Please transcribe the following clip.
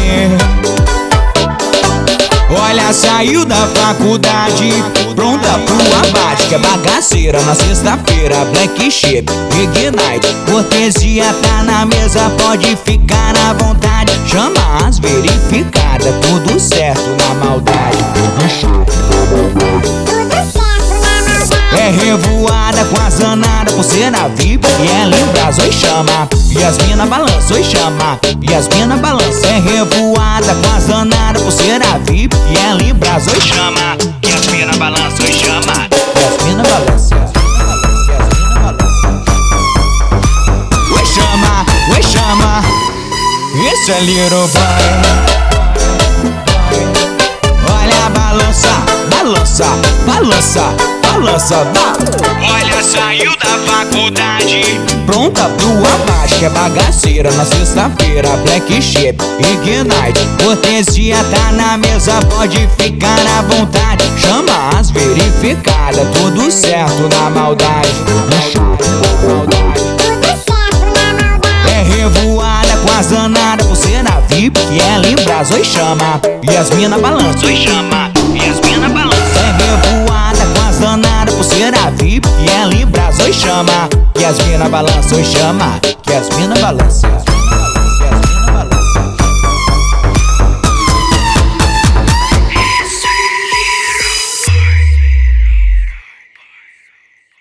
Olha, saiu da faculdade, pronta pro abate, que é bagaceira na sexta-feira. Black Sheep, Ignite, cortesia tá na mesa, pode ficar à vontade. Chama as verificadas, tudo certo na maldade. É revoada com a zanada, pulseira VIP e ela em brasa, oi chama. E as mina balança, oi chama. E as mina balança. É revoada com a zanada, pulseira VIP e ela em brasa, oi chama. E as mina balança, oi chama. E as mina balança. Oi chama, oi chama. Isso é Little Boy. Olha, balança, balança, balança, balança, olha, saiu da faculdade, pronta pro abate, que é bagaceira na sexta-feira. Black Sheep, Ignite, cortesia tá na mesa, pode ficar à vontade. Chama as verificadas, tudo certo na maldade. É revoada com a zanada, pulseira VIP que ela em brasa, oi chama. E as mina balança, oi chama. E as mina balança. É revoada com a zanada, pulseira VIP que ela em brasa, oi chama. Que as mina balança, oi chama. Que as mina balança.